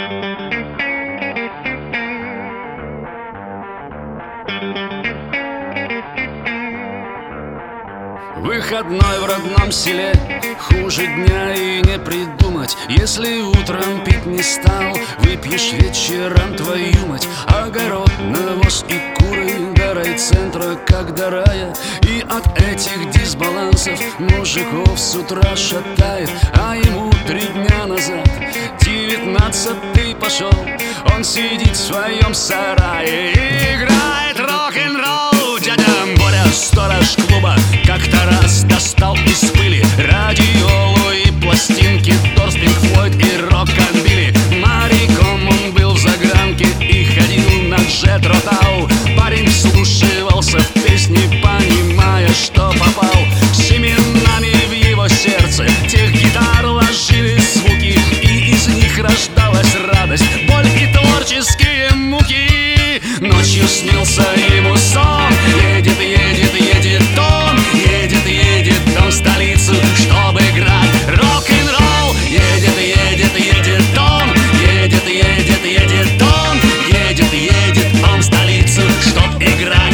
Выходной в родном селе, хуже дня и не придумать. Если утром пить не стал, выпьешь вечером, твою мать. Огород, навоз и куры до райцентра, как до рая. И от этих дисбалансов мужиков с утра шатает. А ему 3 дня назад 19-й пошел. Он сидит в своем сарае и играет рок-н-ролл. Дядя Боря, сторож клуба, как-то раз достал из пыли радиолу и пластинки Дорс, Пинк Флойд и рок-н-билли. Моряком он был в загранке и ходил на джет-ротау. Парень вслушивался в песни, понимая, что попал. Семенами в его сердце тех гитар ложились звуки, и из них рождалась радость, боль и творческие муки. Ночью снился ему сон, едет, едет, едет он, едет, едет он в столицу, чтобы играть рок-н-ролл. Едет, едет, едет он, едет, едет, едет он, едет, едет он в столицу, чтоб играть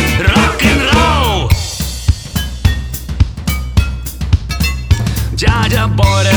рок-н-ролл. Дядя Боря